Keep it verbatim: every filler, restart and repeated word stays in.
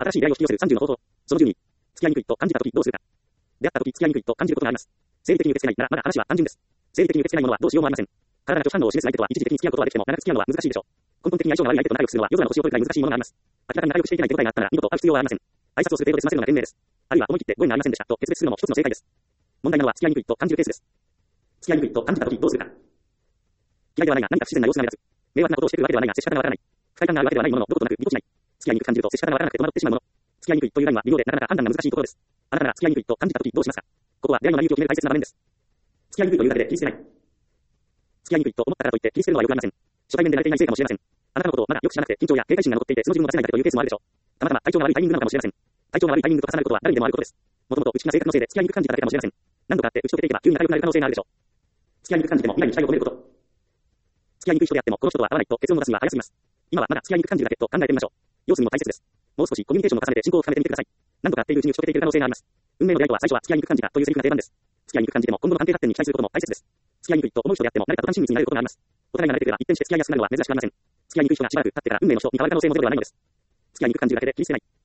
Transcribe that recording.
新しい出会いを引き寄せるさんじゅうの方法。そのじゅうに、付き合いにくいと感じたときどうするか。出会ったとき付き合いにくいと感じることがあります。生理的に受け付けないならまだ話は単純です。生理的に受け付けないものはどうしようもありません。体が拒否反応を示す相手とは一時的に付き合うことはできても長く付き合うのは難しいでしょう。根本的に相性が悪い相手と仲良くするのは夜空の星を取るくらい難しいものがあります。明らかに仲良くしていけない手応えがあったなら二度と会う必要はありません。挨拶をする程度で済ませるのが賢明です。あるいは思い切ってご縁がありませんでしたと決別するのも一つの正解です。問題なのは付き合いにくいと感じるケースです。付き合いにくいと感じたときどうするか。嫌いではないが何か不自然な様子が目立つ。迷惑なことをしてくるわけではないが接し方がわからない。不快感があるわけではないもののどことなくぎこちない。付き合いにくく感じると接し方がわからなくて戸惑ってしまうもの。付き合いにくいというラインは微妙でなかなか判断が難しいところです。あなたなら付き合いにくいと感じたときどうしますか。ここは出会いの成り行きを決める大切な場面です。付き合いにくいというだけで切り捨てない。付き合いにくいと思ったからといって切り捨てるのはよくありません。初対面で慣れていないせいかもしれません。あなたのことをまだよく知らなくて緊張や警戒心が残っていてその自分を出せないだけというケースもあるでしょう。たまたま体調が悪いタイミングなのかもしれません。体調が悪いタイミングと重なることは誰にでもあることです。もともと内気な性格のせいで付き合いにくく感じただけかもしれません。何度かあって打ち解けていけば急に仲良くなる可能性があるでしょう。付き合いにくく感じても未来に期待を込めること。付き合いにくい人であってもこの人とは合わないと結論を出すには早すぎます。今はまだ付き合いにくく感じるだけと考えてみましょう。様子見も大切です。もう少しコミュニケーションを重ねて進行を深めてみてください。何度か会っているうちに打ち解けていける可能性があります。運命の出会いとは最初は付き合いにくく感じたというセリフが定番です。付き合いにくく感じても今後の安定発展に期待することも大切です。付き合いにくいと思う人であっても誰かと単身密になれることがあります。お互いが慣れていれば一転して付き合いやすくなるのは珍しくありません。付き合いにくい人がしばらく経ってから運命の人に変わる可能性もゼロではないのです。付き合いにくく感じるだけで切り捨てない。